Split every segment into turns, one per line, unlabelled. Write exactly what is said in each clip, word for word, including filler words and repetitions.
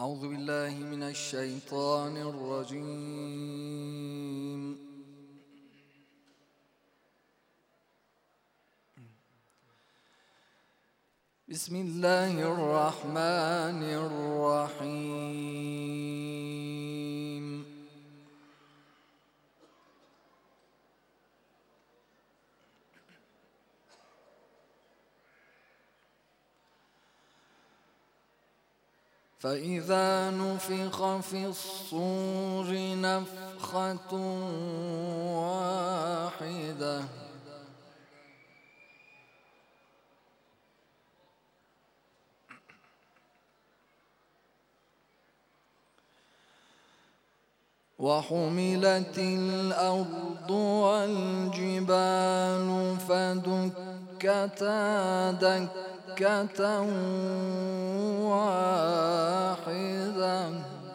أعوذ بالله من الشيطان الرجيم. بسم الله الرحمن الرحيم. فإذا نفخ في الصور نفخة واحدة وحملت الأرض والجبال فدكتا دكة واحدة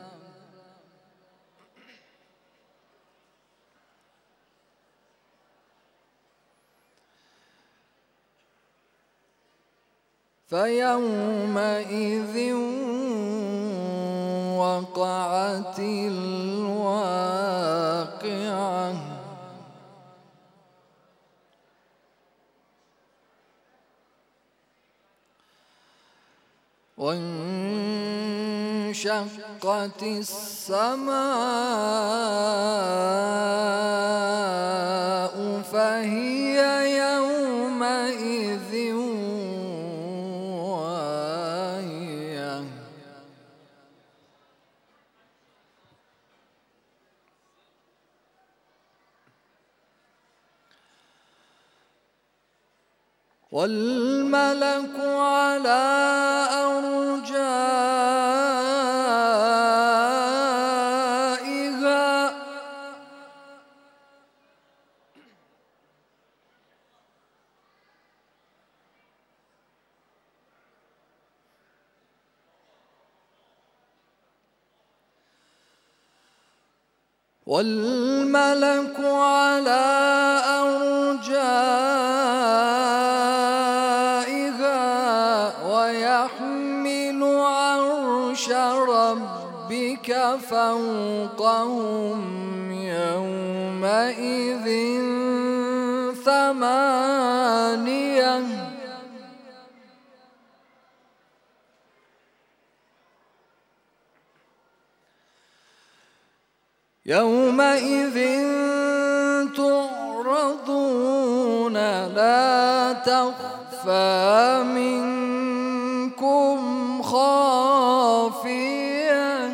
فيومئذ وقعت الواقعة وانشقت السماء فهي يومئذ واهية والملك على أرجائها والملك على أرجائها ويحمل عرش ربك فوقهم يومئذ ثمانية يومئذ تعرضون لا تخفى منكم خافية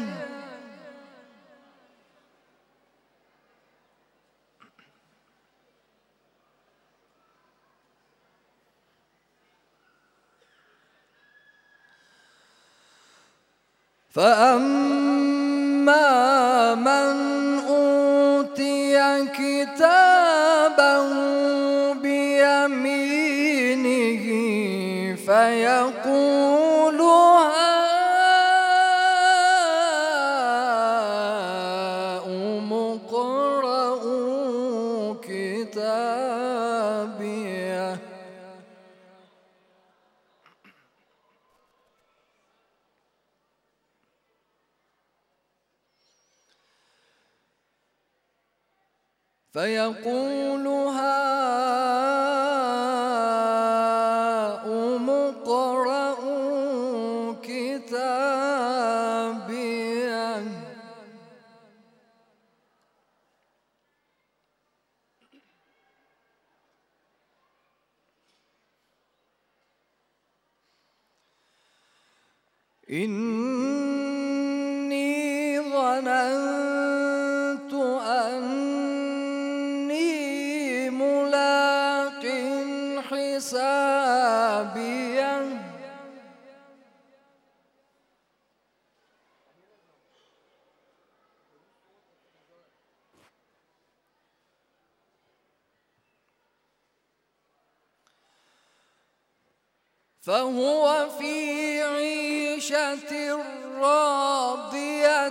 فأما من أوتي كتابه بيمينه فيقول هاؤم اقرءوا كتابيه فيقول هاؤم اقرءوا كتابيه إني ظننت أني ملاق حسابيه فهو في عيشة راضية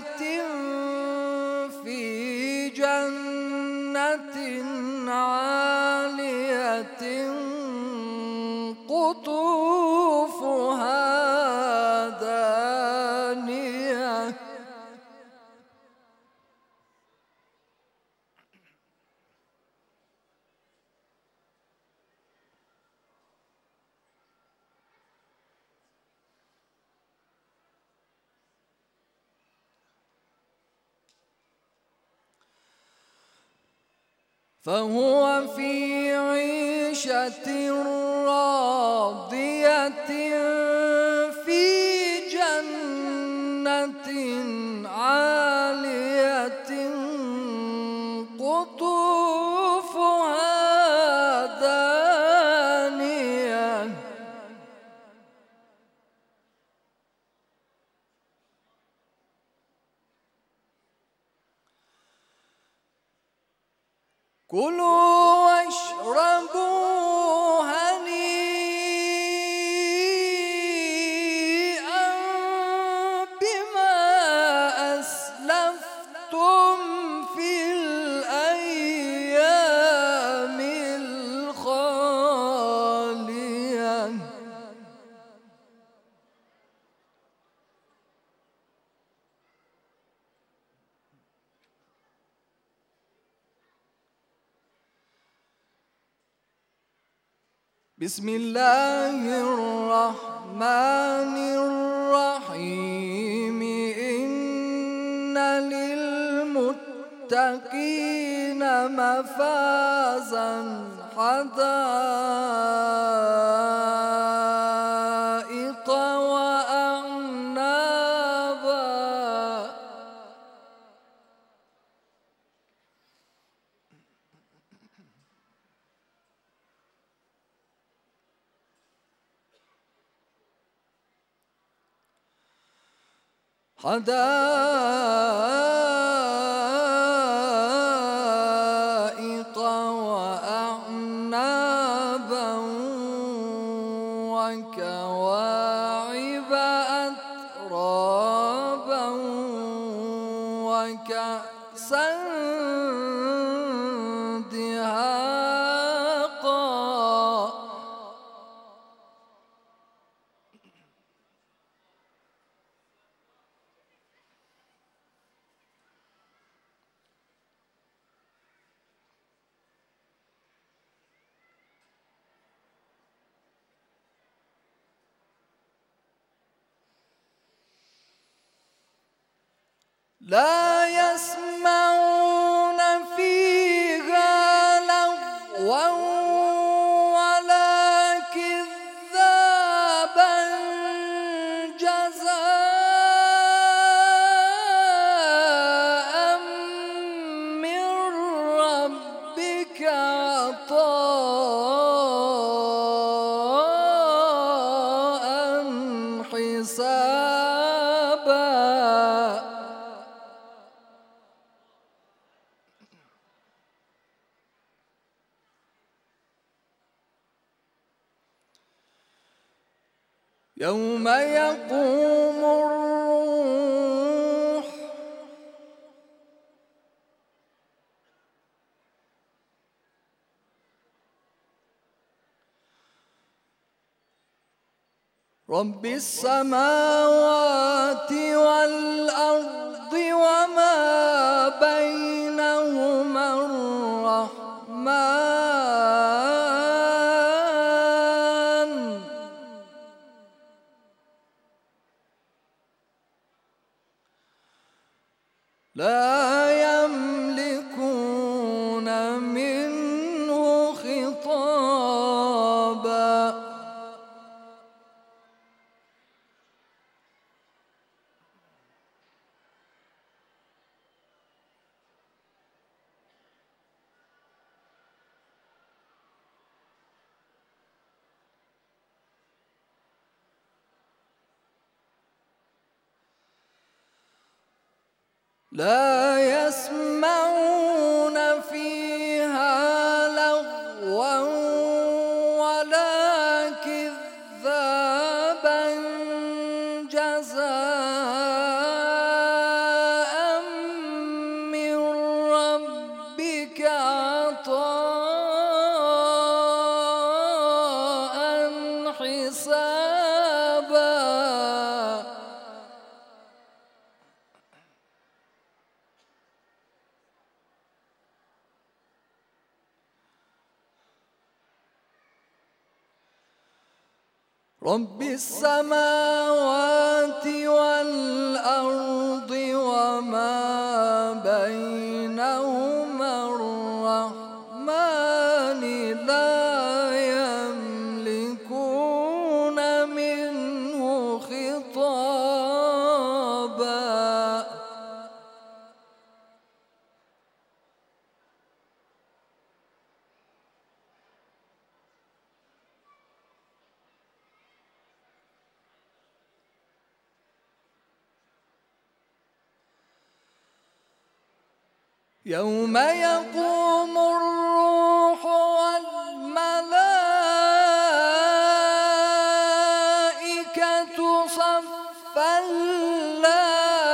في جنة عالية قطوفها دانية فهو في عيشة راضية في جنة عالية قطوفها دانية كلوا واشربوا هنيئا بما أسلفتم في الأيام الخالية بسم الله الرحمن الرحيم إن للمتقين مفازا حدائق وأعنابا حدائق وأعنابا وكواعب أترابا وكأسا دهاقا لا يسمعون فيها لغوا ولا كذابا جزاء من ربك عطاء حسابا يوم يقوم الروح رب السماوات والأرض وما بينهما الرحمن لا يملكون منه خطابا لا يسمعون فيها لغوا ولا كذابا جزاء من ربك عطاء حسابا رب السماوات والأرض وما بينهما الرحمن خطابا يوم يقوم الروح والملائكة صفا لا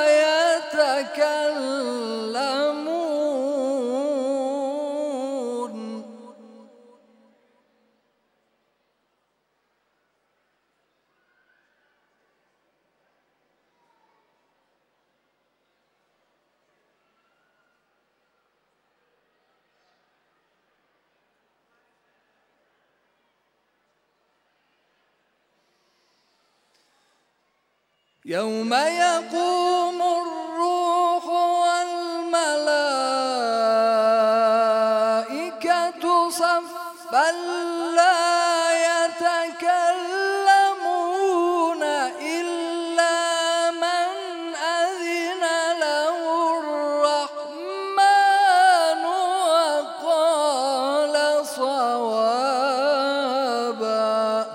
يتكلمون يوم يقوم الروح والملائكة صفا لا يتكلمون إلا من أذن له الرحمن وقال صوابا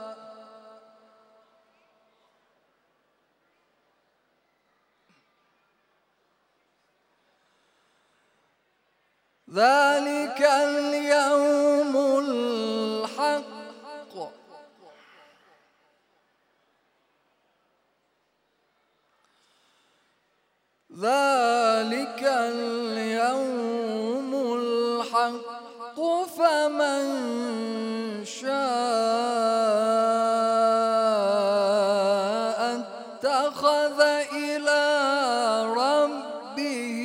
ذلك اليوم الحق ذلك اليوم الحق فمن شاء اتخذ إلى ربه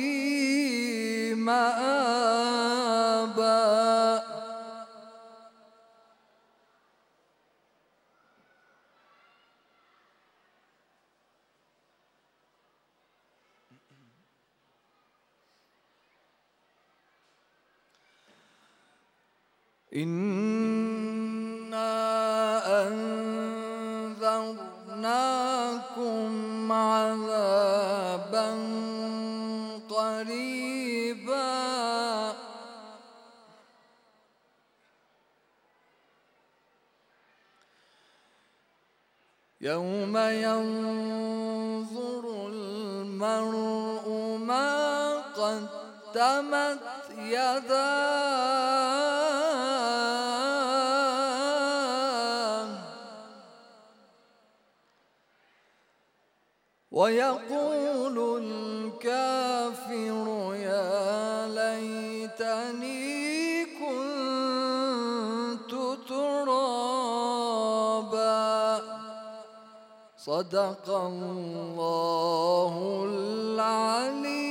مآبا إنا أنذرناكم عذابا قريبا يوم ينظر المرء ما قدمت يداه ويقول الكافر يا ليتني كنت ترابا صدق الله العلي